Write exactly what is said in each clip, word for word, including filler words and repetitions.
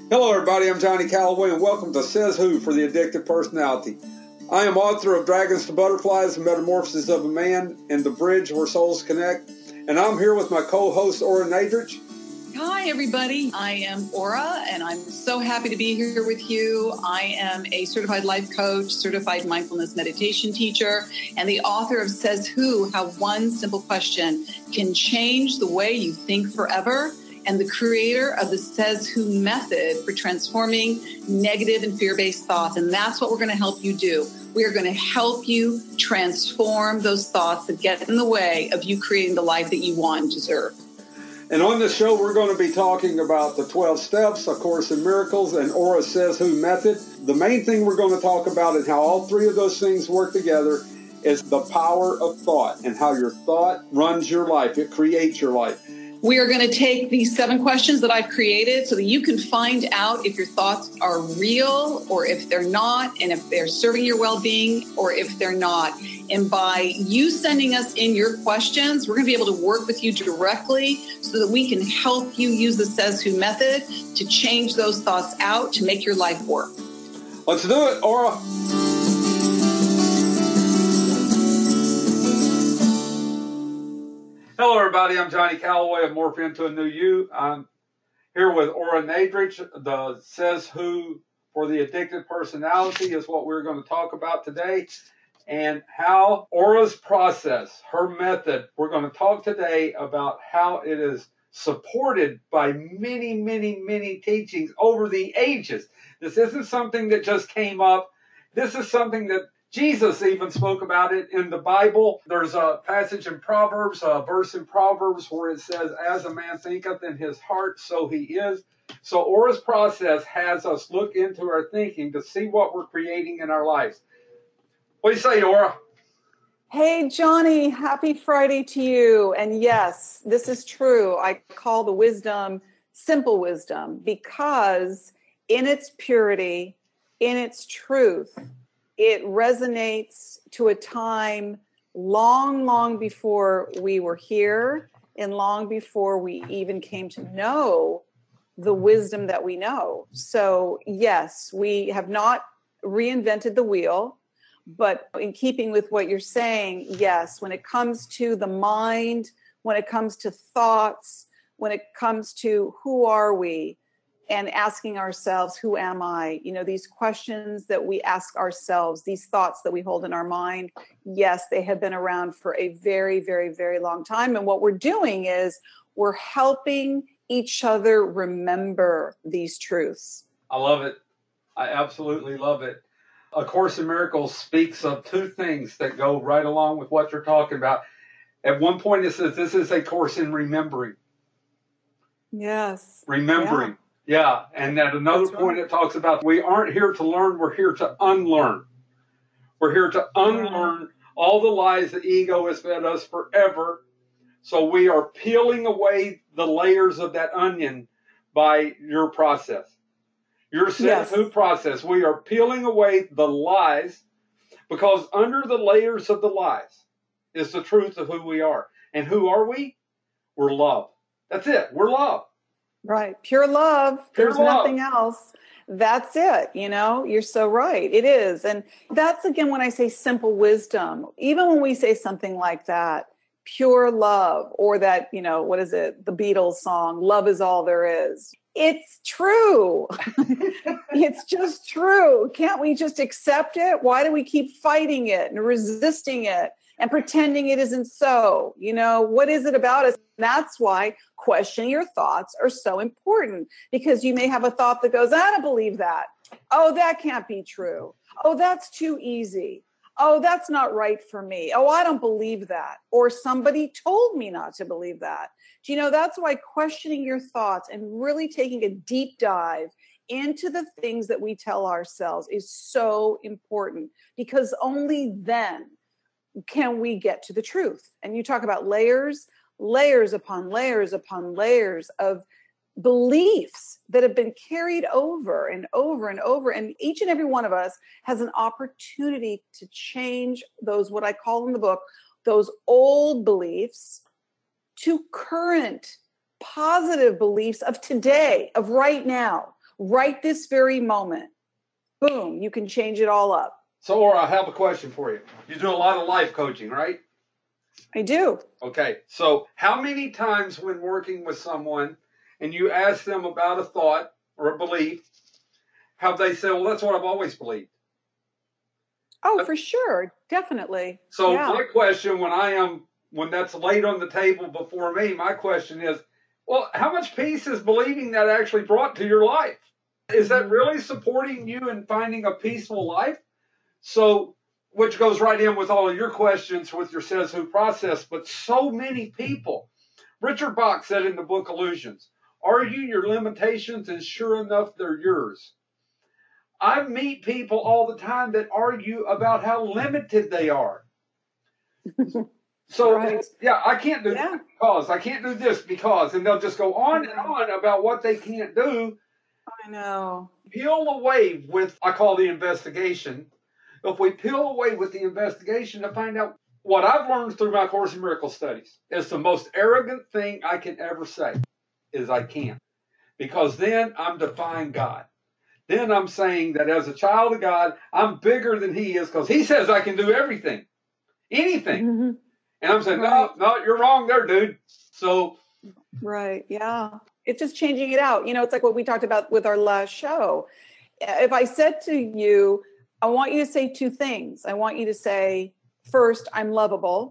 Hello, everybody. I'm Johnny Calloway, and welcome to Says Who for the Addictive Personality. I am author of Dragons to Butterflies, The Metamorphosis of a Man, and The Bridge Where Souls Connect. And I'm here with my co-host, Ora Nadrich. Hi, everybody. I am Ora, and I'm so happy to be here with you. I am a certified life coach, certified mindfulness meditation teacher, and the author of Says Who, How One Simple Question Can Change the Way You Think Forever, and the creator of the Says Who method for transforming negative and fear-based thoughts. And that's what we're going to help you do. We are going to help you transform those thoughts that get in the way of you creating the life that you want and deserve. And on this show, we're going to be talking about the twelve steps, A Course in Miracles, and Ora Says Who method. The main thing we're going to talk about and how all three of those things work together is the power of thought and how your thought runs your life. It creates your life. We are going to take these seven questions that I've created so that you can find out if your thoughts are real or if they're not, and if they're serving your well-being or if they're not. And by you sending us in your questions, we're going to be able to work with you directly so that we can help you use the Says Who method to change those thoughts out to make your life work. Let's do it, Ora. Hello, everybody. I'm Johnny Calloway of Morph Into a New You. I'm here with Ora Nadrich. The Says Who for the Addicted Personality is what we're going to talk about today, and how Ora's process, her method, we're going to talk today about how it is supported by many, many, many teachings over the ages. This isn't something that just came up. This is something that Jesus even spoke about it in the Bible. There's a passage in Proverbs, a verse in Proverbs where it says, as a man thinketh in his heart, so he is. So Ora's process has us look into our thinking to see what we're creating in our lives. What do you say, Ora? Hey, Johnny, happy Friday to you. And yes, this is true. I call the wisdom simple wisdom because in its purity, in its truth, it resonates to a time long, long before we were here and long before we even came to know the wisdom that we know. So yes, we have not reinvented the wheel, but in keeping with what you're saying, yes, when it comes to the mind, when it comes to thoughts, when it comes to who are we, and asking ourselves, who am I? You know, these questions that we ask ourselves, these thoughts that we hold in our mind, yes, they have been around for a very, very, very long time. And what we're doing is we're helping each other remember these truths. I love it. I absolutely love it. A Course in Miracles speaks of two things that go right along with what you're talking about. At one point, it says this is a course in remembering. Yes. Remembering. Yeah. Yeah, and at another That's point right. It talks about we aren't here to learn, we're here to unlearn. We're here to unlearn yeah. all the lies the ego has fed us forever. So we are peeling away the layers of that onion by your process. Your Says Who process. We are peeling away the lies because under the layers of the lies is the truth of who we are. And who are we? We're love. That's it. We're love. Right. Pure love. Pure There's love. Nothing else. That's it. You know, you're so right. It is. And that's, again, when I say simple wisdom, even when we say something like that, pure love, or that, you know, what is it? The Beatles song, love is all there is. It's true. It's just true. Can't we just accept it? Why do we keep fighting it and resisting it and pretending it isn't so? You know, what is it about us? That's why questioning your thoughts are so important, because you may have a thought that goes, I don't believe that. Oh, that can't be true. Oh, that's too easy. Oh, that's not right for me. Oh, I don't believe that. Or somebody told me not to believe that. Do you know, that's why questioning your thoughts and really taking a deep dive into the things that we tell ourselves is so important, because only then can we get to the truth. And you talk about layers, layers upon layers upon layers of beliefs that have been carried over and over and over. And each and every one of us has an opportunity to change those, what I call in the book, those old beliefs to current positive beliefs of today, of right now. right this very moment, boom, you can change it all up. So, Ora, I have a question for you. You do a lot of life coaching, right? I do. Okay. So how many times when working with someone and you ask them about a thought or a belief, have they said, well, that's what I've always believed? Oh, for sure. Definitely. So yeah. my question when I am, when that's laid on the table before me, my question is, well, how much peace is believing that actually brought to your life? Is that really supporting you in finding a peaceful life? So, which goes right in with all of your questions with your says who process, but so many people. Richard Bach said in the book Illusions, argue your limitations and sure enough, they're yours. I meet people all the time that argue about how limited they are. So, right. yeah, I can't do yeah. that because, I can't do this because, and they'll just go on and on about what they can't do. I know. Peel away with, I call the investigation. If we peel away with the investigation to find out what I've learned through my Course in Miracles studies is the most arrogant thing I can ever say is I can't. Because then I'm defying God. Then I'm saying that as a child of God, I'm bigger than he is because he says I can do everything, anything. Mm-hmm. And I'm saying, right. no, no, you're wrong there, dude. So. Right. Yeah. It's just changing it out. You know, it's like what we talked about with our last show. If I said to you, I want you to say two things. I want you to say, first, I'm lovable,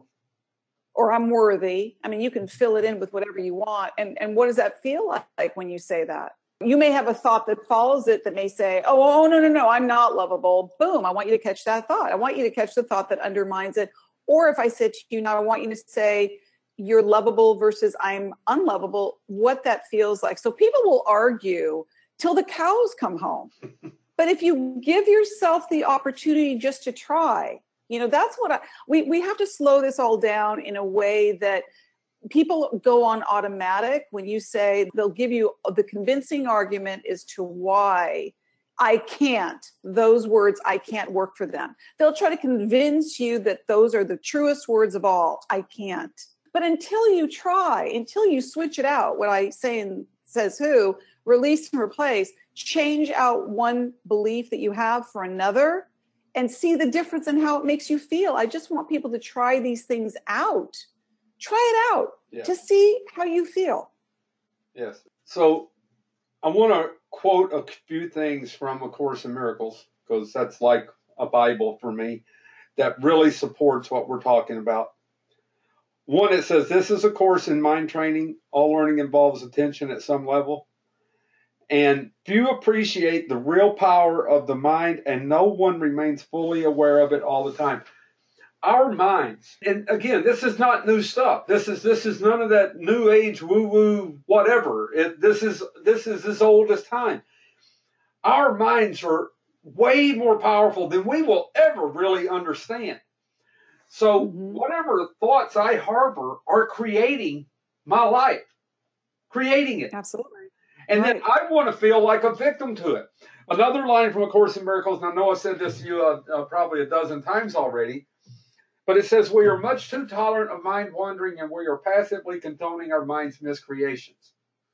or I'm worthy. I mean, you can fill it in with whatever you want. And, and what does that feel like when you say that? You may have a thought that follows it that may say, oh, oh, no, no, no, I'm not lovable. Boom. I want you to catch that thought. I want you to catch the thought that undermines it. Or if I said to you, now I want you to say, you're lovable versus I'm unlovable, what that feels like. So people will argue till the cows come home. But if you give yourself the opportunity just to try, you know, that's what I, we, we have to slow this all down in a way that people go on automatic. When you say, they'll give you the convincing argument as to why I can't, those words, I can't work for them. They'll try to convince you that those are the truest words of all. I can't. But until you try, until you switch it out, what I say in Says Who, release and replace, change out one belief that you have for another and see the difference in how it makes you feel. I just want people to try these things out. Try it out yeah. to see how you feel. Yes. So I want to quote a few things from A Course in Miracles, because that's like a Bible for me that really supports what we're talking about. One, it says, this is a course in mind training. All learning involves attention at some level. And few appreciate the real power of the mind, and no one remains fully aware of it all the time. Our minds, and again, this is not new stuff. This is this is none of that new age woo-woo whatever. It, this is this is as old as time. Our minds are way more powerful than we will ever really understand. So mm-hmm. whatever thoughts I harbor are creating my life, creating it. Absolutely. And right. then I want to feel like a victim to it. Another line from A Course in Miracles, and I know I said this to you uh, uh, probably a dozen times already, but it says, we are much too tolerant of mind wandering, and we are passively condoning our mind's miscreations.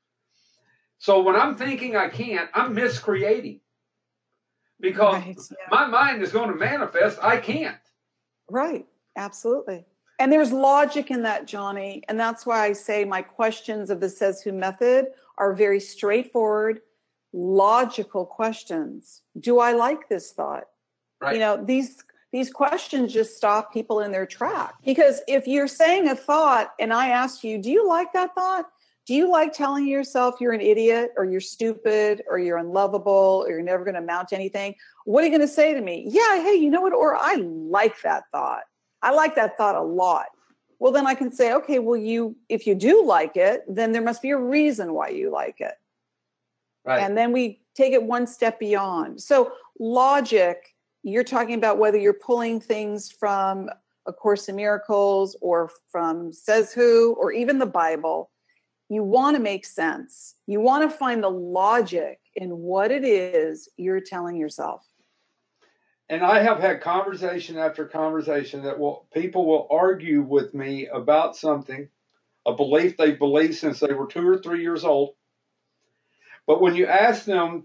So when I'm thinking I can't, I'm miscreating. Because right, yeah. my mind is going to manifest, I can't. Right, absolutely. And there's logic in that, Johnny. And that's why I say my questions of the Says Who method are very straightforward, logical questions. Do I like this thought? Right. You know, these these questions just stop people in their track. Because if you're saying a thought and I ask you, do you like that thought? Do you like telling yourself you're an idiot or you're stupid or you're unlovable or you're never going to amount to anything? What are you going to say to me? Yeah, hey, you know what? Or I like that thought. I like that thought a lot. Well, then I can say, okay, well, you, if you do like it, then there must be a reason why you like it. Right. And then we take it one step beyond. So logic, you're talking about whether you're pulling things from A Course in Miracles or from Says Who or even the Bible. You want to make sense. You want to find the logic in what it is you're telling yourself. And I have had conversation after conversation that will people will argue with me about something, a belief they've believed since they were two or three years old. But when you ask them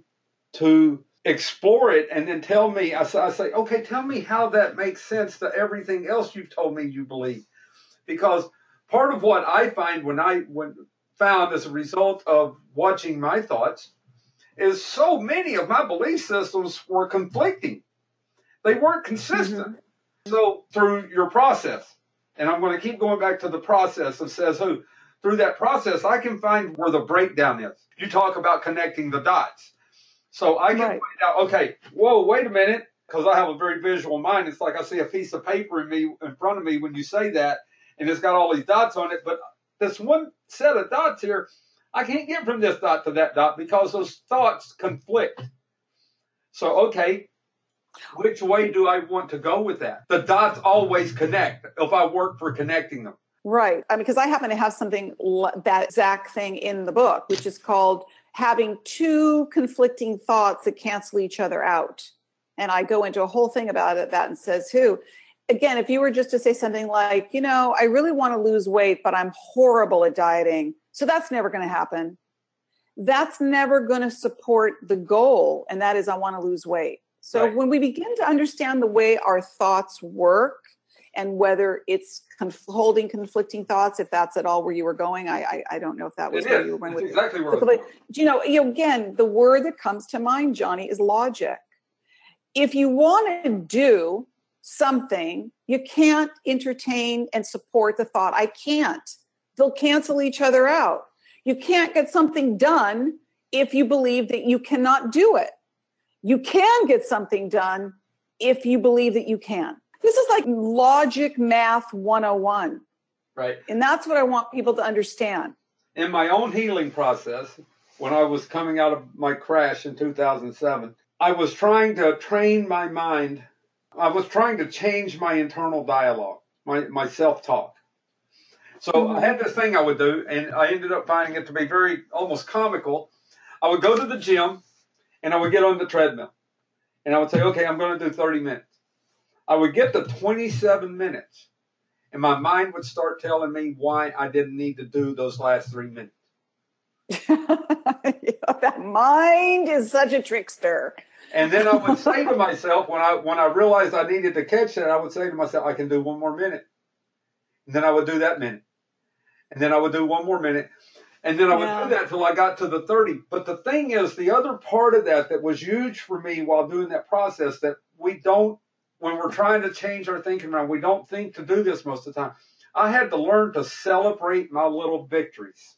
to explore it and then tell me, I, I say, okay, tell me how that makes sense to everything else you've told me you believe. Because part of what I find when I when found as a result of watching my thoughts is so many of my belief systems were conflicting. They weren't consistent. Mm-hmm. So through your process, and I'm going to keep going back to the process of Says Who, through that process, I can find where the breakdown is. You talk about connecting the dots. So I can right. find out, okay, whoa, wait a minute, because I have a very visual mind. It's like I see a piece of paper in me in front of me when you say that, and it's got all these dots on it. But this one set of dots here, I can't get from this dot to that dot because those thoughts conflict. So, okay, which way do I want to go with that? The dots always connect if I work for connecting them. Right. I mean, because I happen to have something, that exact thing in the book, which is called having two conflicting thoughts that cancel each other out. And I go into a whole thing about it, that and Says Who. Again, if you were just to say something like, you know, I really want to lose weight, but I'm horrible at dieting, so that's never going to happen. That's never going to support the goal, and that is I want to lose weight. So right. when we begin to understand the way our thoughts work and whether it's conf- holding conflicting thoughts, if that's at all where you were going, I I, I don't know if that was it where is. you were going That's with exactly it. where I was going. You know, you know, again, the word that comes to mind, Johnny, is logic. If you want to do something, you can't entertain and support the thought, I can't. They'll cancel each other out. You can't get something done if you believe that you cannot do it. You can get something done if you believe that you can. This is like logic math one oh one. Right. And that's what I want people to understand. In my own healing process, when I was coming out of my crash in two thousand seven, I was trying to train my mind. I was trying to change my internal dialogue, my, my self-talk. So mm-hmm. I had this thing I would do, and I ended up finding it to be very almost comical. I would go to the gym, and I would get on the treadmill. And I would say, okay, I'm going to do thirty minutes. I would get to twenty-seven minutes, and my mind would start telling me why I didn't need to do those last three minutes. That mind is such a trickster. And then I would say to myself, when I when I realized I needed to catch that, I would say to myself, I can do one more minute. And then I would do that minute. And then I would do one more minute. And then I would yeah. do that until I got to the thirty. But the thing is, the other part of that that was huge for me while doing that process, that we don't, when we're trying to change our thinking around, we don't think to do this most of the time. I had to learn to celebrate my little victories.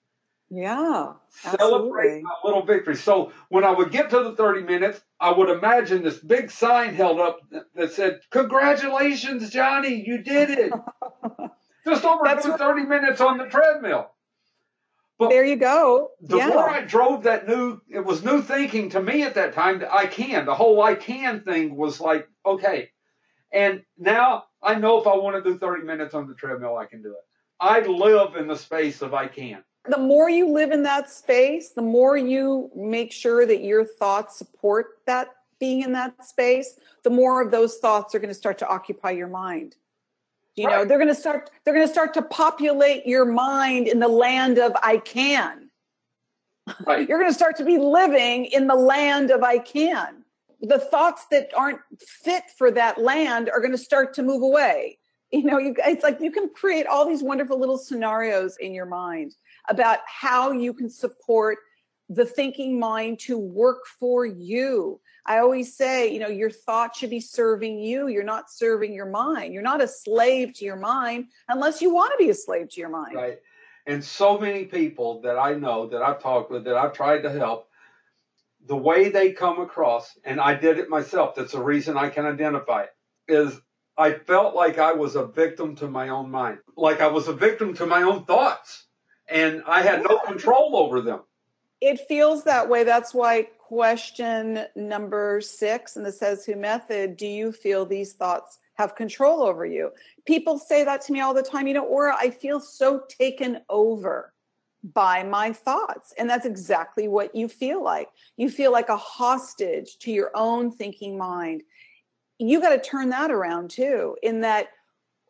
Yeah, Celebrate absolutely. my little victories. So when I would get to the thirty minutes, I would imagine this big sign held up that said, "Congratulations, Johnny, you did it." Just over right. thirty minutes on the treadmill. But there you go. The yeah. more I drove that new, it was new thinking to me at that time that I can. The whole I can thing was like, okay. And now I know if I want to do thirty minutes on the treadmill, I can do it. I live in the space of I can. The more you live in that space, the more you make sure that your thoughts support that being in that space, the more of those thoughts are going to start to occupy your mind. You know, right. they're going to start, they're going to start to populate your mind in the land of I can. Right. You're going to start to be living in the land of I can. The thoughts that aren't fit for that land are going to start to move away. You know, you, it's like you can create all these wonderful little scenarios in your mind about how you can support the thinking mind to work for you. I always say, you know, your thought should be serving you. You're not serving your mind. You're not a slave to your mind unless you want to be a slave to your mind. Right. And so many people that I know, that I've talked with, that I've tried to help, the way they come across, and I did it myself, that's the reason I can identify it, is I felt like I was a victim to my own mind. Like I was a victim to my own thoughts. And I had no control over them. It feels that way. That's why question number six in the Says Who method, do you feel these thoughts have control over you? People say that to me all the time. You know, Aura, I feel so taken over by my thoughts. And that's exactly what you feel like. You feel like a hostage to your own thinking mind. You got to turn that around too, in that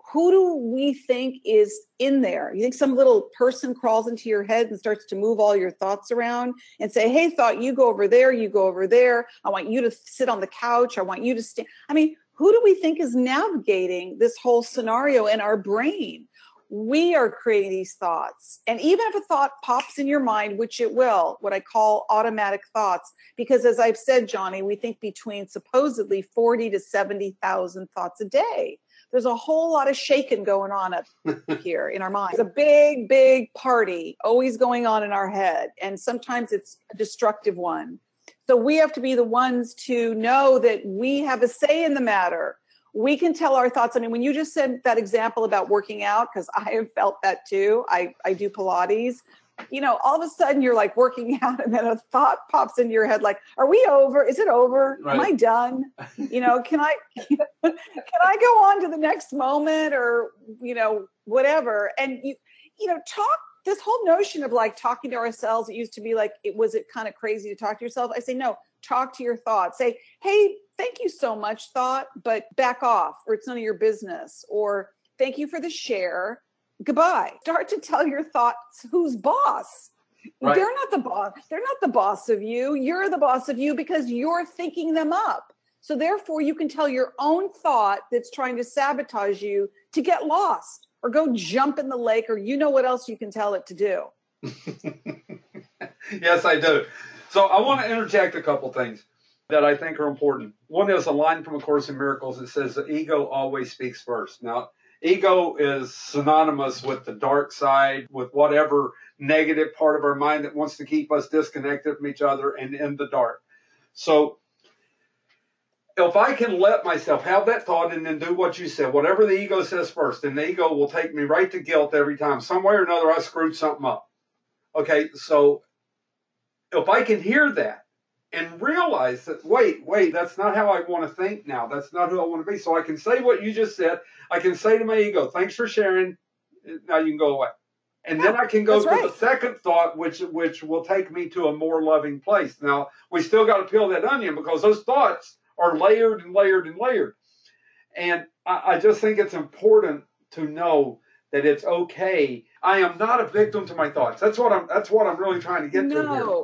who do we think is in there? You think some little person crawls into your head and starts to move all your thoughts around and say, hey, thought, you go over there, you go over there. I want you to sit on the couch. I want you to stand. I mean, who do we think is navigating this whole scenario in our brain? We are creating these thoughts. And even if a thought pops in your mind, which it will, what I call automatic thoughts, because as I've said, Johnny, we think between supposedly forty to seventy thousand thoughts a day. There's a whole lot of shaking going on up here in our mind. It's a big, big party always going on in our head. And sometimes it's a destructive one. So we have to be the ones to know that we have a say in the matter. We can tell our thoughts. I mean, when you just said that example about working out, because I have felt that too. I, I do Pilates. You know, all of a sudden you're like working out and then a thought pops into your head like, are we over? Is it over? Right. Am I done? You know, can I, can I go on to the next moment or, you know, whatever. And, you, you know, talk, this whole notion of like talking to ourselves, it used to be like, it was it kind of crazy to talk to yourself? I say, no, talk to your thoughts. Say, hey, thank you so much, thought, but back off, or it's none of your business. Or thank you for the share. Goodbye. Start to tell your thoughts who's boss. Right. They're not the boss. They're not the boss of you. You're the boss of you because you're thinking them up. So therefore, you can tell your own thought that's trying to sabotage you to get lost or go jump in the lake, or you know what else you can tell it to do. Yes, I do. So I want to interject a couple things that I think are important. One is a line from A Course in Miracles that says the ego always speaks first. Now, ego is synonymous with the dark side, with whatever negative part of our mind that wants to keep us disconnected from each other and in the dark. So if I can let myself have that thought and then do what you said, whatever the ego says first, then the ego will take me right to guilt every time. Some way or another, I screwed something up. Okay, so if I can hear that and realize that, wait, wait, that's not how I want to think now. That's not who I want to be. So I can say what you just said. I can say to my ego, thanks for sharing. Now you can go away. And yeah, then I can go to right. the second thought, which which will take me to a more loving place. Now, we still got to peel that onion because those thoughts are layered and layered and layered. And I, I just think it's important to know that it's okay. I am not a victim to my thoughts. That's what I'm that's what I'm really trying to get no. to here.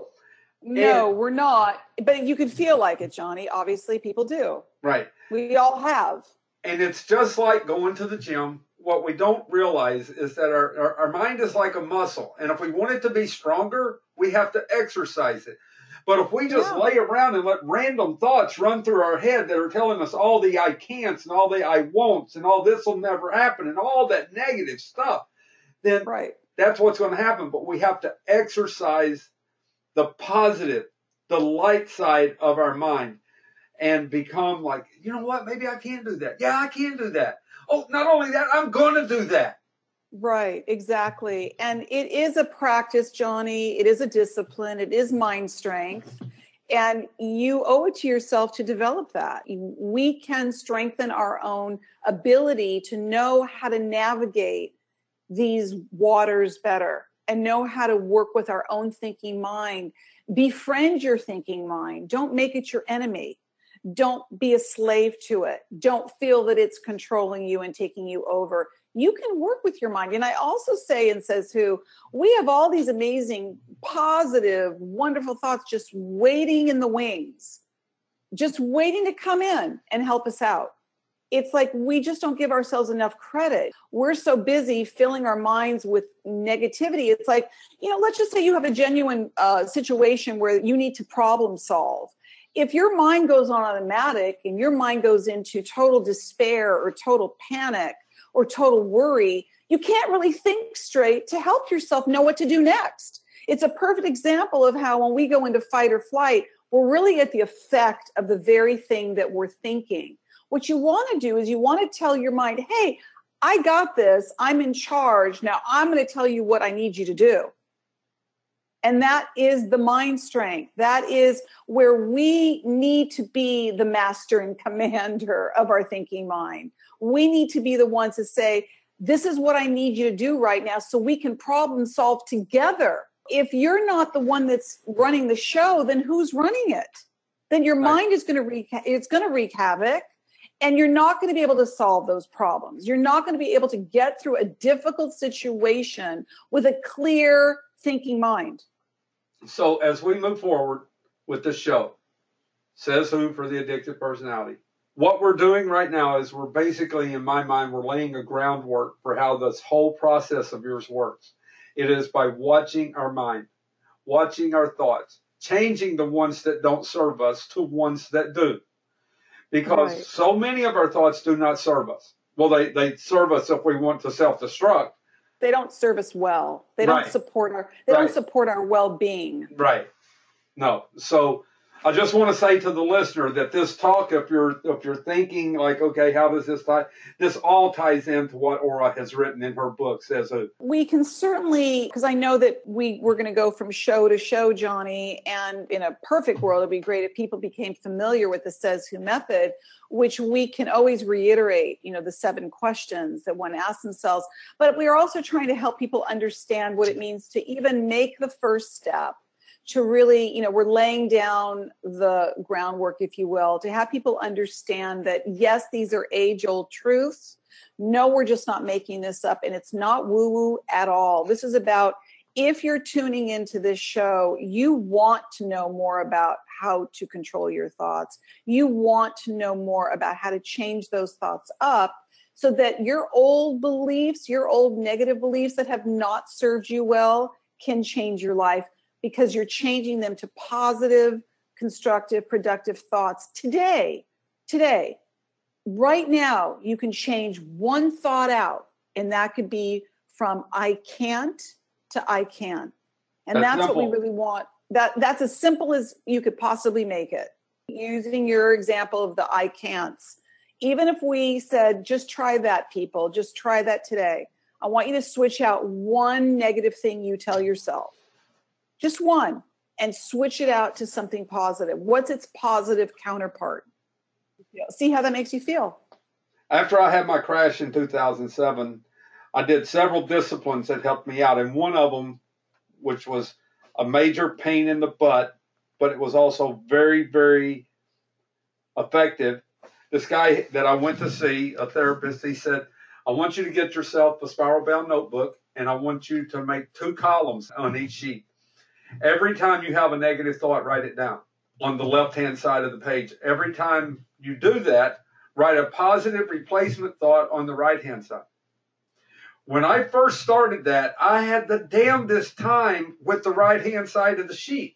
No, and, we're not. But you can feel like it, Johnny. Obviously, people do. Right. We all have. And it's just like going to the gym. What we don't realize is that our, our, our mind is like a muscle. And if we want it to be stronger, we have to exercise it. But if we just yeah. lay around and let random thoughts run through our head that are telling us all the I can'ts and all the I won'ts and all this will never happen and all that negative stuff, then right. that's what's going to happen. But we have to exercise the positive, the light side of our mind and become like, you know what, maybe I can do that. Yeah, I can do that. Oh, not only that, I'm going to do that. Right, exactly. And it is a practice, Johnny. It is a discipline. It is mind strength. And you owe it to yourself to develop that. We can strengthen our own ability to know how to navigate these waters better and know how to work with our own thinking mind. Befriend your thinking mind. Don't make it your enemy. Don't be a slave to it. Don't feel that it's controlling you and taking you over. You can work with your mind. And I also say in Says Who, we have all these amazing, positive, wonderful thoughts just waiting in the wings, just waiting to come in and help us out. It's like we just don't give ourselves enough credit. We're so busy filling our minds with negativity. It's like, you know, let's just say you have a genuine uh, situation where you need to problem solve. If your mind goes on automatic and your mind goes into total despair or total panic or total worry, you can't really think straight to help yourself know what to do next. It's a perfect example of how when we go into fight or flight, we're really at the effect of the very thing that we're thinking. What you want to do is you want to tell your mind, hey, I got this. I'm in charge. Now I'm going to tell you what I need you to do. And that is the mind strength. That is where we need to be the master and commander of our thinking mind. We need to be the ones to say, this is what I need you to do right now so we can problem solve together. If you're not the one that's running the show, then who's running it? Then your mind is going to wreak, it's going to wreak havoc. And you're not going to be able to solve those problems. You're not going to be able to get through a difficult situation with a clear thinking mind. So as we move forward with this show, Says Who for the Addictive Personality, what we're doing right now is we're basically, in my mind, we're laying a groundwork for how this whole process of yours works. It is by watching our mind, watching our thoughts, changing the ones that don't serve us to ones that do. Because right. so many of our thoughts do not serve us. Well, they, they serve us if we want to self-destruct. They don't serve us well. They don't right. support our they right. don't support our well-being. Right. No. So I just want to say to the listener that this talk, if you're if you're thinking like, okay, how does this tie? This all ties into what Ora has written in her book, Says Who. We can certainly, because I know that we we're going to go from show to show, Johnny, and in a perfect world, it'd be great if people became familiar with the Says Who method, which we can always reiterate, you know, the seven questions that one asks themselves. But we are also trying to help people understand what it means to even make the first step. To really, you know, we're laying down the groundwork, if you will, to have people understand that, yes, these are age-old truths. No, we're just not making this up. And it's not woo-woo at all. This is about, if you're tuning into this show, you want to know more about how to control your thoughts. You want to know more about how to change those thoughts up so that your old beliefs, your old negative beliefs that have not served you well can change your life. Because you're changing them to positive, constructive, productive thoughts today. Today, right now, you can change one thought out, and that could be from I can't to I can. And that's, that's what we really want. That that's as simple as you could possibly make it. Using your example of the I can'ts. Even if we said, just try that, people, just try that today. I want you to switch out one negative thing you tell yourself. Just one, and switch it out to something positive. What's its positive counterpart? You know, see how that makes you feel. After I had my crash in two thousand seven, I did several disciplines that helped me out. And one of them, which was a major pain in the butt, but it was also very, very effective. This guy that I went to see, a therapist, he said, I want you to get yourself a spiral bound notebook, and I want you to make two columns on each sheet. Every time you have a negative thought, write it down on the left-hand side of the page. Every time you do that, write a positive replacement thought on the right-hand side. When I first started that, I had the damnedest time with the right-hand side of the sheet.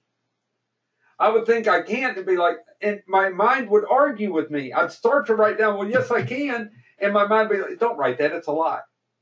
I would think I can't and be like, and my mind would argue with me. I'd start to write down, well, yes, I can. And my mind would be like, don't write that. It's a lie.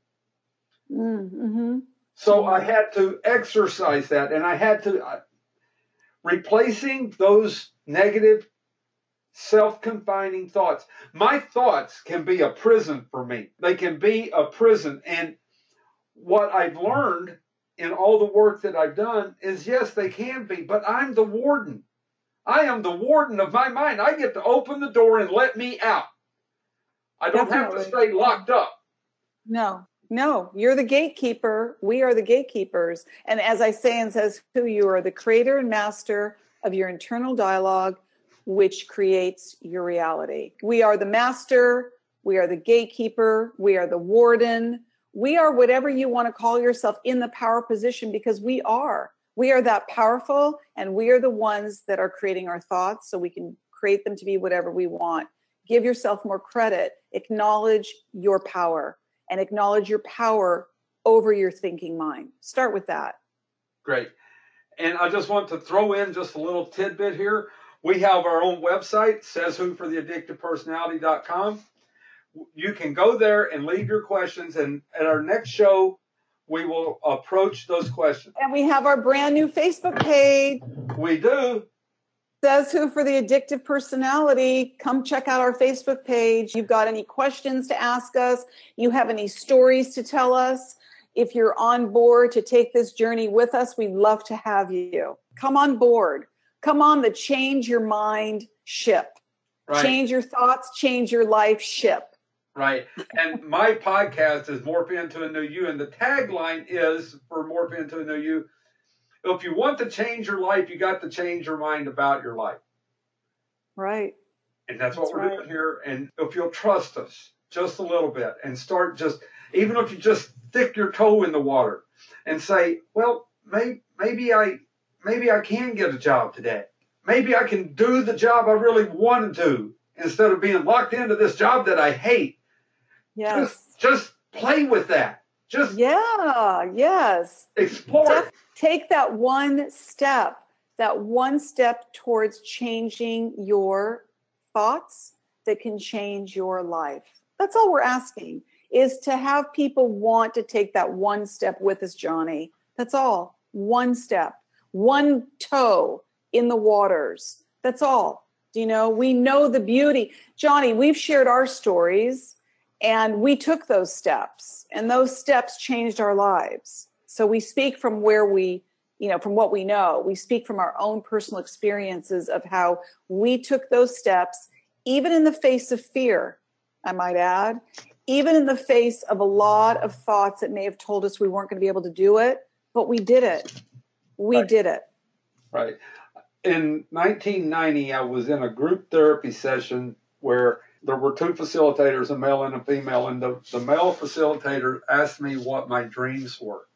Mm-hmm. So I had to exercise that, and I had to, uh, replacing those negative, self-confining thoughts. My thoughts can be a prison for me. They can be a prison. And what I've learned in all the work that I've done is, yes, they can be, but I'm the warden. I am the warden of my mind. I get to open the door and let me out. I don't Definitely. have to stay locked up. No. No, you're the gatekeeper. We are the gatekeepers. And as I say and Says Who, you are the creator and master of your internal dialogue, which creates your reality. We are the master. We are the gatekeeper. We are the warden. We are whatever you want to call yourself in the power position, because we are. We are that powerful, and we are the ones that are creating our thoughts so we can create them to be whatever we want. Give yourself more credit. Acknowledge your power. And acknowledge your power over your thinking mind. Start with that. Great. And I just want to throw in just a little tidbit here. We have our own website, says who for the addictive personality dot com. You can go there and leave your questions. And at our next show, we will approach those questions. And we have our brand new Facebook page. We do. Says Who for the Addictive Personality. Come check out our Facebook page. You've got any questions to ask us? You have any stories to tell us? If you're on board to take this journey with us, we'd love to have you. Come on board. Come on the Change Your Mind ship. Right. Change your thoughts, change your life ship. Right. And my podcast is Morph Into a New You. And the tagline is for Morph Into a New You, if you want to change your life, you got to change your mind about your life. Right. And that's, That's what we're right. doing here. And if you'll trust us just a little bit and start just, even if you just stick your toe in the water and say, well, may, maybe I, maybe I can get a job today. Maybe I can do the job I really want to do instead of being locked into this job that I hate. Yes. Just, just play with that. Just yeah, yes. explore Def- it. Take that one step, that one step towards changing your thoughts that can change your life. That's all we're asking, is to have people want to take that one step with us, Johnny. That's all. One step, one toe in the waters. That's all. Do you know, we know the beauty. Johnny, we've shared our stories and we took those steps, and those steps changed our lives. So we speak from where we, you know, from what we know. We speak from our own personal experiences of how we took those steps, even in the face of fear, I might add, even in the face of a lot of thoughts that may have told us we weren't going to be able to do it, but we did it. We Right. did it. Right. In nineteen ninety, I was in a group therapy session where there were two facilitators, a male and a female, and the, the male facilitator asked me what my dreams were.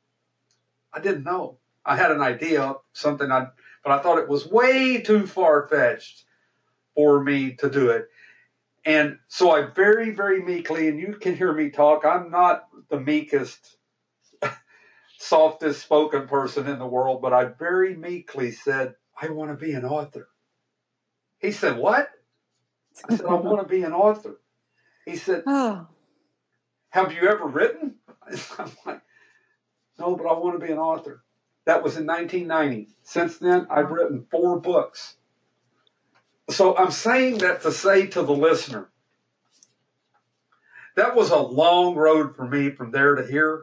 I didn't know. I had an idea, something I, but I thought it was way too far-fetched for me to do it. And so I very, very meekly, and you can hear me talk, I'm not the meekest, softest spoken person in the world, but I very meekly said, I want to be an author. He said, what? I said, I want to be an author. He said, Oh, have you ever written? I'm like, no, but I want to be an author. That was in nineteen ninety. Since then, I've written four books. So I'm saying that to say to the listener, that was a long road for me from there to here.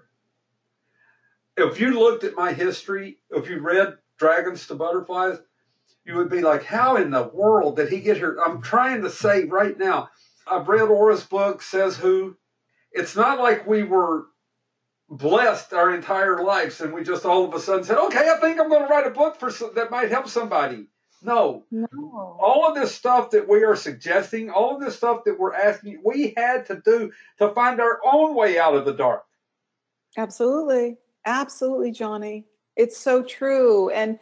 If you looked at my history, if you read Dragons to Butterflies, you would be like, how in the world did he get here? I'm trying to say right now, I've read Ora's book, Says Who. It's not like we were blessed our entire lives and we just all of a sudden said, okay, I think I'm going to write a book for some, that might help somebody. No. no. All of this stuff that we are suggesting, all of this stuff that we're asking, we had to do to find our own way out of the dark. Absolutely. Absolutely, Johnny. It's so true. And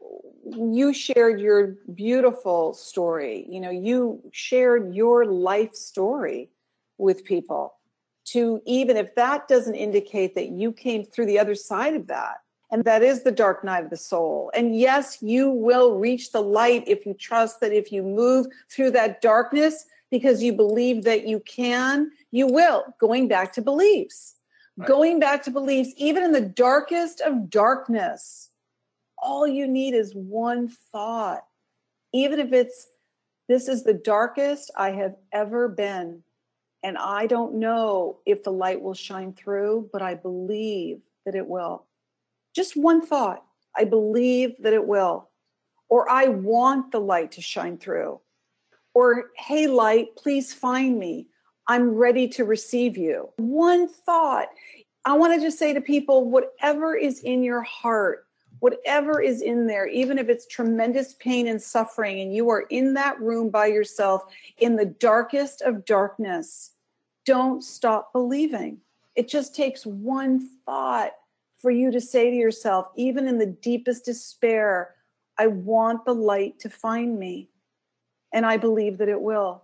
you shared your beautiful story. You know, you shared your life story with people. To even if that doesn't indicate that you came through the other side of that, and that is the dark night of the soul. And yes, you will reach the light if you trust that if you move through that darkness because you believe that you can, you will. Going back to beliefs, right. Going back to beliefs, even in the darkest of darkness, all you need is one thought. Even if it's, this is the darkest I have ever been. And I don't know if the light will shine through, but I believe that it will. Just one thought. I believe that it will. Or I want the light to shine through. Or, hey, light, please find me. I'm ready to receive you. One thought. I want to just say to people, whatever is in your heart, whatever is in there, even if it's tremendous pain and suffering, and you are in that room by yourself in the darkest of darkness, don't stop believing. It just takes one thought for you to say to yourself, even in the deepest despair, I want the light to find me. And I believe that it will.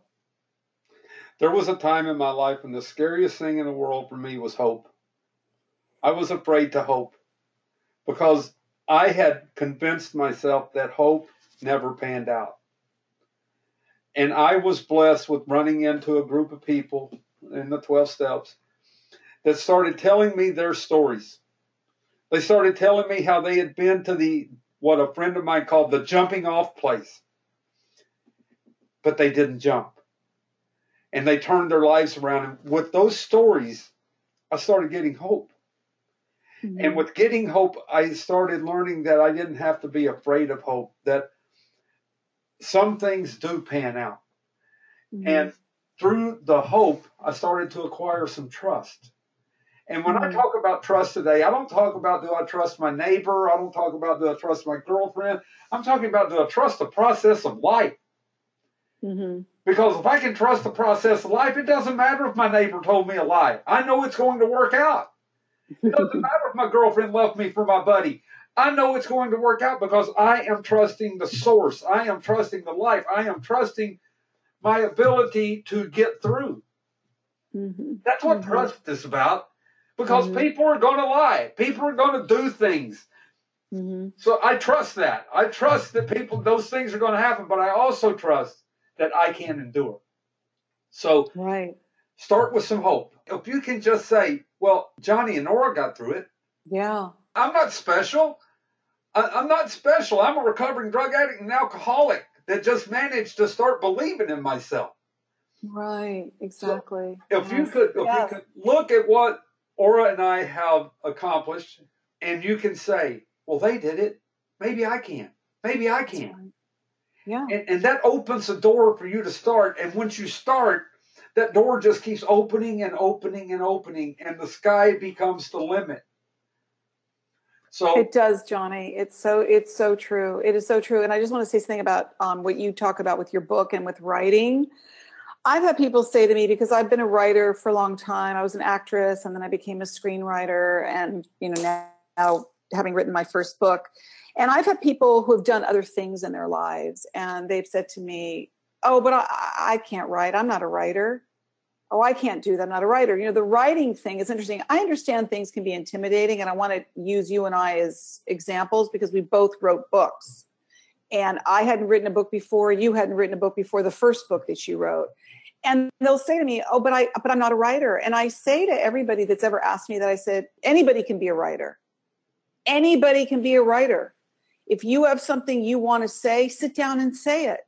There was a time in my life when the scariest thing in the world for me was hope. I was afraid to hope because I had convinced myself that hope never panned out. And I was blessed with running into a group of people in the twelve steps that started telling me their stories. They started telling me how they had been to the, what a friend of mine called the jumping off place. But they didn't jump. And they turned their lives around. And with those stories, I started getting hope. Mm-hmm. And with getting hope, I started learning that I didn't have to be afraid of hope, that some things do pan out. Mm-hmm. And through the hope, I started to acquire some trust. And when mm-hmm. I talk about trust today, I don't talk about do I trust my neighbor? I don't talk about do I trust my girlfriend? I'm talking about do I trust the process of life? Mm-hmm. Because if I can trust the process of life, it doesn't matter if my neighbor told me a lie. I know it's going to work out. It doesn't matter if my girlfriend left me for my buddy. I know it's going to work out because I am trusting the source. I am trusting the life. I am trusting my ability to get through. Mm-hmm. That's what mm-hmm. trust is about. Because mm-hmm. people are going to lie. People are going to do things. Mm-hmm. So I trust that. I trust that people, those things are going to happen, but I also trust that I can endure. So right. start with some hope. If you can just say, well, Johnny and Nora got through it. Yeah. I'm not special. I, I'm not special. I'm a recovering drug addict and alcoholic that just managed to start believing in myself. Right. Exactly. So if yes. you could, if yes. you could look at what Ora and I have accomplished, and you can say, well, they did it. Maybe I can. Maybe I can. Right. Yeah. And, and that opens a door for you to start. And once you start, that door just keeps opening and opening and opening, and the sky becomes the limit. So it does, Johnny. It's so it's so true. It is so true. And I just want to say something about um, what you talk about with your book and with writing. I've had people say to me, because I've been a writer for a long time. I was an actress, and then I became a screenwriter, and you know now, now having written my first book. And I've had people who have done other things in their lives, and they've said to me, oh, but I, I can't write. I'm not a writer. Oh, I can't do that. I'm not a writer. You know, the writing thing is interesting. I understand things can be intimidating, and I want to use you and I as examples because we both wrote books. And I hadn't written a book before. You hadn't written a book before the first book that you wrote. And they'll say to me, oh, but, I, but I'm not a writer. And I say to everybody that's ever asked me that, I said, anybody can be a writer. Anybody can be a writer. If you have something you want to say, sit down and say it.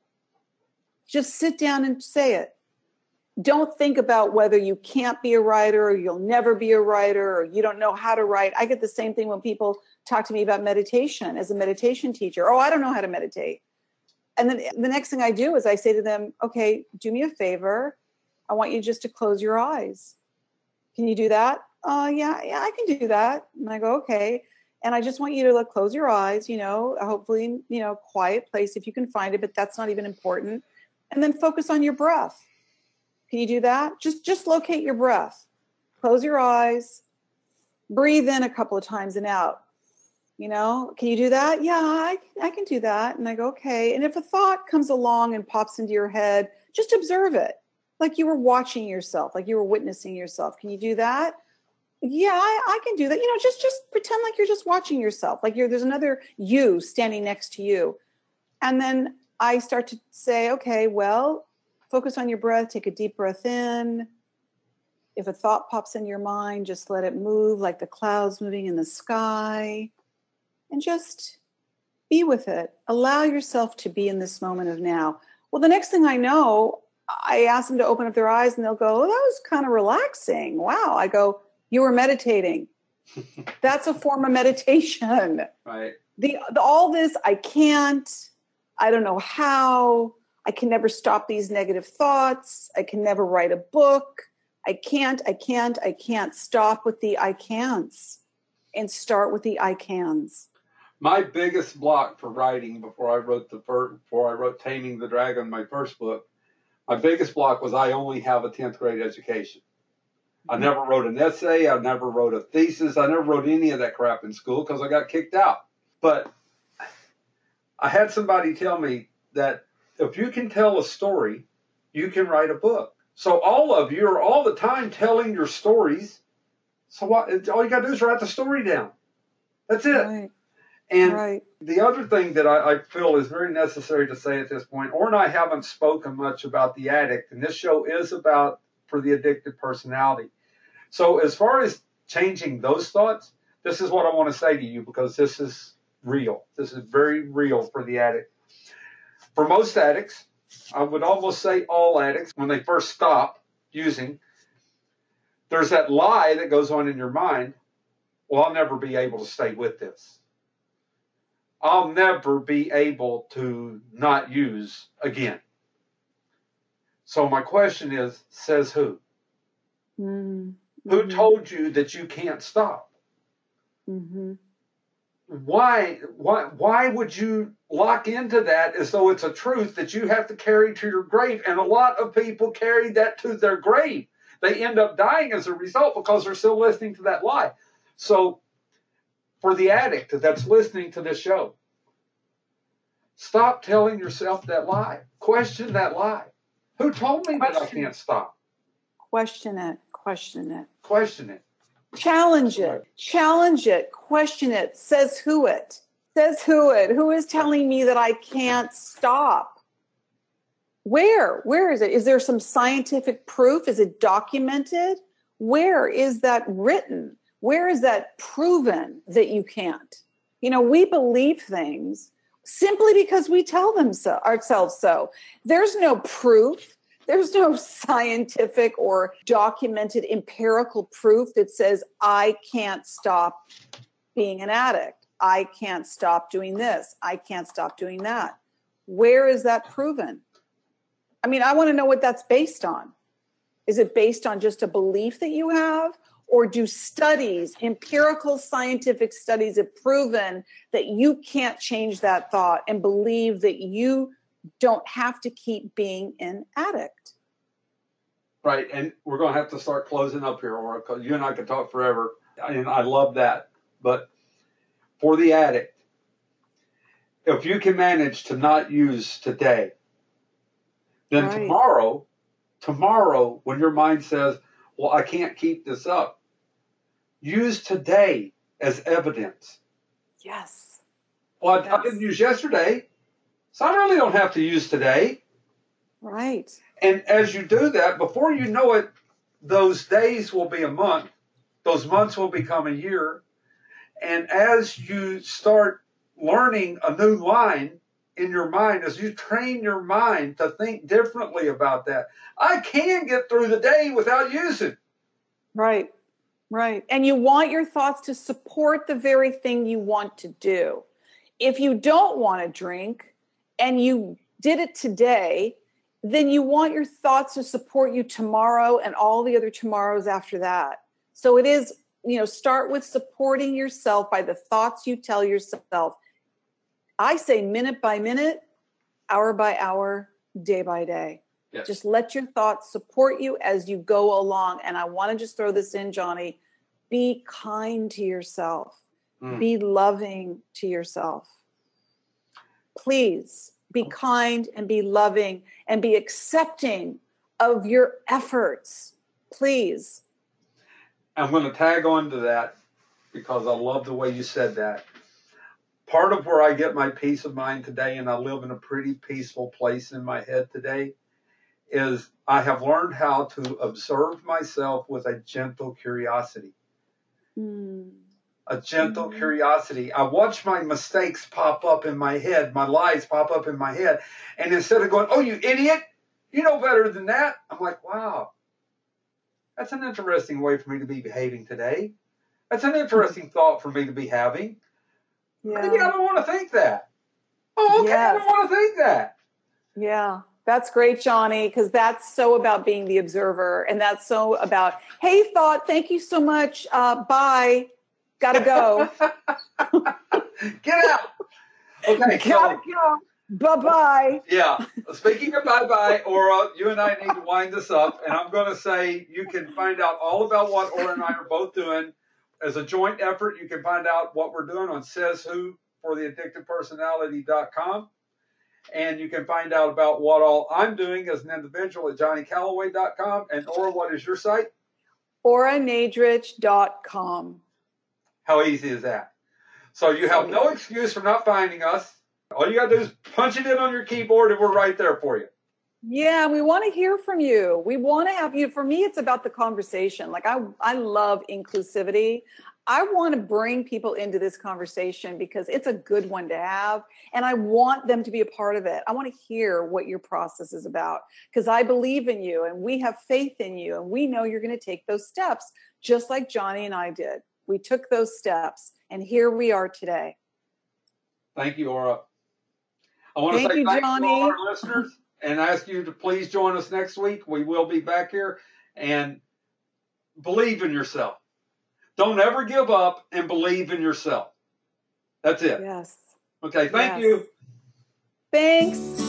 Just sit down and say it. Don't think about whether you can't be a writer or you'll never be a writer or you don't know how to write. I get the same thing when people talk to me about meditation as a meditation teacher. Oh, I don't know how to meditate. And then the next thing I do is I say to them, okay, do me a favor. I want you just to close your eyes. Can you do that? Uh, yeah, yeah, I can do that. And I go, okay. And I just want you to like, close your eyes, you know, hopefully, you know, quiet place if you can find it, but that's not even important. And then focus on your breath. Can you do that? Just, just locate your breath. Close your eyes. Breathe in a couple of times and out. You know, can you do that? Yeah, I, I can do that. And I go, okay. And if a thought comes along and pops into your head, just observe it. Like you were watching yourself, like you were witnessing yourself. Can you do that? Yeah, I, I can do that. You know, just, just pretend like you're just watching yourself. Like you're, there's another you standing next to you. And then I start to say, okay, well, focus on your breath. Take a deep breath in. If a thought pops in your mind, just let it move like the clouds moving in the sky. And just be with it. Allow yourself to be in this moment of now. Well, the next thing I know, I ask them to open up their eyes and they'll go, oh, that was kind of relaxing. Wow. I go, you were meditating. That's a form of meditation. Right. The, the all this, I can't, I don't know how, I can never stop these negative thoughts. I can never write a book. I can't, I can't, I can't. Stop with the I can'ts and start with the I cans. My biggest block for writing before I wrote the first, before I wrote Taming the Dragon, my first book, my biggest block was I only have a tenth grade education. I never wrote an essay. I never wrote a thesis. I never wrote any of that crap in school because I got kicked out. But I had somebody tell me that if you can tell a story, you can write a book. So all of you are all the time telling your stories. So what? All you got to do is write the story down. That's it. Right. And right. the other thing that I, I feel is very necessary to say at this point, Or and I haven't spoken much about the addict, and this show is about for the addicted personality. So as far as changing those thoughts, this is what I want to say to you because this is real. This is very real for the addict. For most addicts, I would almost say all addicts, when they first stop using, there's that lie that goes on in your mind, well, I'll never be able to stay with this. I'll never be able to not use again. So my question is, says who? Mm-hmm. Who told you that you can't stop? Mm-hmm. why, why, why would you lock into that as though it's a truth that you have to carry to your grave? And a lot of people carry that to their grave. They end up dying as a result because they're still listening to that lie. So for the addict that's listening to this show, stop telling yourself that lie. Question that lie. Who told me that I can't stop? Question it. Question it. Question it. Challenge it. Challenge it. Question it. Says who it. Says who it. Who is telling me that I can't stop? Where? Where is it? Is there some scientific proof? Is it documented? Where is that written? Where is that proven that you can't? You know, we believe things simply because we tell them so ourselves so. There's no proof. There's no scientific or documented empirical proof that says I can't stop being an addict. I can't stop doing this. I can't stop doing that. Where is that proven? I mean, I want to know what that's based on. Is it based on just a belief that you have? Or do studies, empirical scientific studies, have proven that you can't change that thought and believe that you don't have to keep being an addict? Right, and we're going to have to start closing up here, Aura, because you and I could talk forever, and I love that. But for the addict, if you can manage to not use today, then Right. tomorrow, tomorrow, when your mind says, well, I can't keep this up, use today as evidence. Yes. Well, I, Yes. I didn't use yesterday, so I really don't have to use today. Right. And as you do that, before you know it, those days will be a month. Those months will become a year. And as you start learning a new line in your mind, as you train your mind to think differently about that, I can get through the day without using. Right. Right. And you want your thoughts to support the very thing you want to do. If you don't want to drink and you did it today, then you want your thoughts to support you tomorrow and all the other tomorrows after that. So it is, you know, start with supporting yourself by the thoughts you tell yourself. I say minute by minute, hour by hour, day by day. Yes. Just let your thoughts support you as you go along. And I want to just throw this in, Johnny. Be kind to yourself. Mm. Be loving to yourself. Please be kind and be loving and be accepting of your efforts. Please. I'm going to tag on to that because I love the way you said that. Part of where I get my peace of mind today, and I live in a pretty peaceful place in my head today, is I have learned how to observe myself with a gentle curiosity. Mm. A gentle Mm. curiosity. I watch my mistakes pop up in my head, my lies pop up in my head, and instead of going, oh, you idiot, you know better than that, I'm like, wow, that's an interesting way for me to be behaving today. That's an interesting thought for me to be having. Yeah. Maybe I don't want to think that. Oh, okay, Yes. I don't want to think that. Yeah, that's great, Johnny, because that's so about being the observer. And that's so about, hey, thought, thank you so much. Uh, bye. Gotta go. Get out. Okay, Gotta so, go. Bye-bye. yeah, speaking of bye-bye, Aura, you and I need to wind this up. And I'm going to say you can find out all about what Aura and I are both doing. As a joint effort, you can find out what we're doing on says who for the addicted personality dot com. And you can find out about what all I'm doing as an individual at johnny calloway dot com. And Aura, what is your site? Aura Nadrich dot com. How easy is that? So you have no excuse for not finding us. All you got to do is punch it in on your keyboard and we're right there for you. Yeah, we want to hear from you. We want to have you. For me, it's about the conversation. Like I, I love inclusivity. I want to bring people into this conversation because it's a good one to have. And I want them to be a part of it. I want to hear what your process is about because I believe in you and we have faith in you. And we know you're going to take those steps just like Johnny and I did. We took those steps and here we are today. Thank you, Aura. I want to Thank say you, thanks Johnny. to all our listeners and ask you to please join us next week. We will be back here and believe in yourself. Don't ever give up and believe in yourself. That's it. Yes. Okay. Thank Yes. you. Thanks.